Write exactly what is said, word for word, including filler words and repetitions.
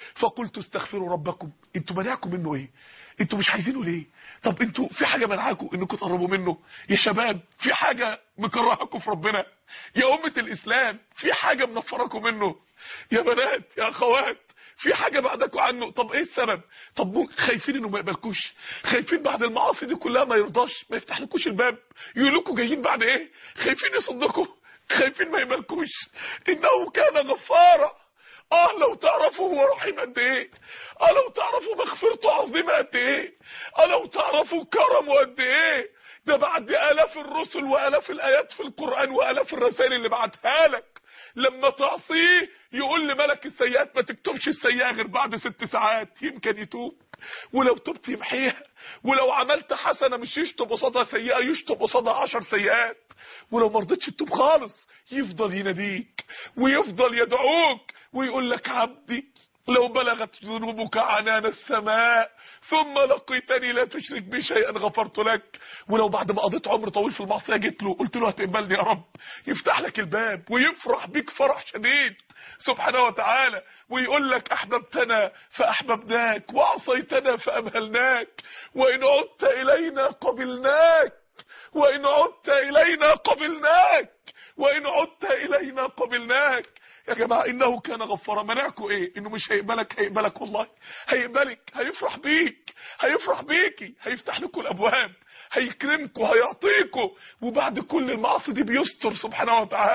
فقلت استغفروا ربكم. انتوا منعكم منه ايه؟ انتوا مش عايزينه ليه؟ طب انتوا في حاجه منعاكم انكم تقربوا منه؟ يا شباب في حاجه مكرهاكم في ربنا؟ يا امه الاسلام في حاجه منفراكم منه؟ يا بنات يا اخوات في حاجه بعدكم عنه؟ طب ايه السبب؟ طب خايفين انه ما يقبلكوش؟ خايفين بعد المعاصي دي كلها ما يرضاش ما يفتحلكوش الباب؟ يقول لكم جايين بعد ايه؟ خايفين يصدقوا؟ خايفين ما يقبلكوش؟ انه كان غفارا. اه لو تعرفوا هو رحيم قد ايه، اه لو تعرفوا مغفرته عظيمه قد ايه، اه لو تعرفوا كرمه قد ايه. ده بعد الاف الرسل والاف الايات في القران والاف الرسائل اللي بعتها لك، لما تعصيه يقول لملك السيئات ما تكتبش السيئه غير بعد ست ساعات يمكن يتوب، ولو تبت يمحيها، ولو عملت حسنه مش يشطب قصادها سيئه، يشطب قصادها عشر سيئات، ولو ما رضيتش تتوب خالص يفضل يناديك ويفضل يدعوك ويقول لك عبدي لو بلغت ذنوبك عنان السماء ثم لقيتني لا تشرك بي شيئا غفرت لك. ولو بعد ما قضيت عمر طويل في المعصيه جيت له قلت له هتقبلني يا رب، يفتح لك الباب ويفرح بيك فرح شديد سبحانه وتعالى، ويقول لك احببتنا فاحببناك وعصيتنا فامهلناك وان عدت الينا قبلناك وان عدت الينا قبلناك وان عدت الينا قبلناك. يا جماعه انه كان غفارا. منعكم ايه؟ انه مش هيقبلك؟ هيقبلك والله، هيقبلك، هيفرح بيك، هيفرح بيكي، هيفتح لكم الابواب، هيكرمكم، هيعطيكم، وبعد كل المعاصي دي بيستر سبحانه وتعالى.